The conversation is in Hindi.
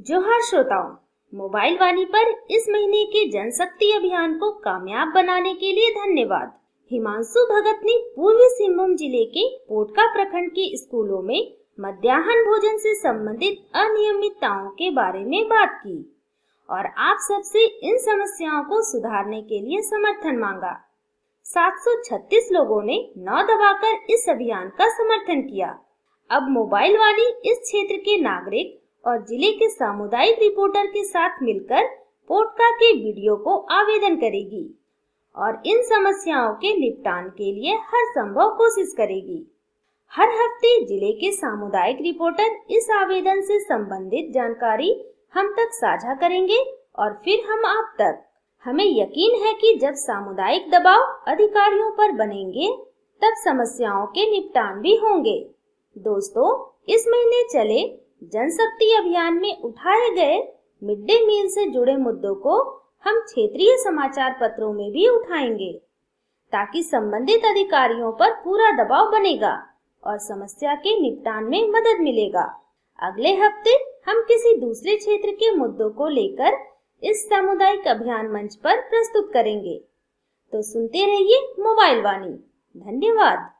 जोहार श्रोताओं, मोबाइल वाणी पर इस महीने के जनशक्ति अभियान को कामयाब बनाने के लिए धन्यवाद। हिमांशु भगत ने पूर्वी सिंहभूम जिले के पोटका प्रखंड के स्कूलों में मध्याह्न भोजन से संबंधित अनियमितताओं के बारे में बात की और आप सबसे इन समस्याओं को सुधारने के लिए समर्थन मांगा। 736 लोगों ने 9 दबाकर इस अभियान का समर्थन किया। अब मोबाइल वाणी इस क्षेत्र के नागरिक और जिले के सामुदायिक रिपोर्टर के साथ मिलकर पोटका के वीडियो को आवेदन करेगी और इन समस्याओं के निपटान के लिए हर संभव कोशिश करेगी। हर हफ्ते जिले के सामुदायिक रिपोर्टर इस आवेदन से संबंधित जानकारी हम तक साझा करेंगे और फिर हम आप तक। हमें यकीन है कि जब सामुदायिक दबाव अधिकारियों पर बनेंगे तब समस्याओं के निपटान भी होंगे। दोस्तों, इस महीने चले जनशक्ति अभियान में उठाए गए मिड डे मील से जुड़े मुद्दों को हम क्षेत्रीय समाचार पत्रों में भी उठाएंगे ताकि संबंधित अधिकारियों पर पूरा दबाव बनेगा और समस्या के निपटान में मदद मिलेगा। अगले हफ्ते हम किसी दूसरे क्षेत्र के मुद्दों को लेकर इस सामुदायिक अभियान मंच पर प्रस्तुत करेंगे। तो सुनते रहिए मोबाइल वाणी। धन्यवाद।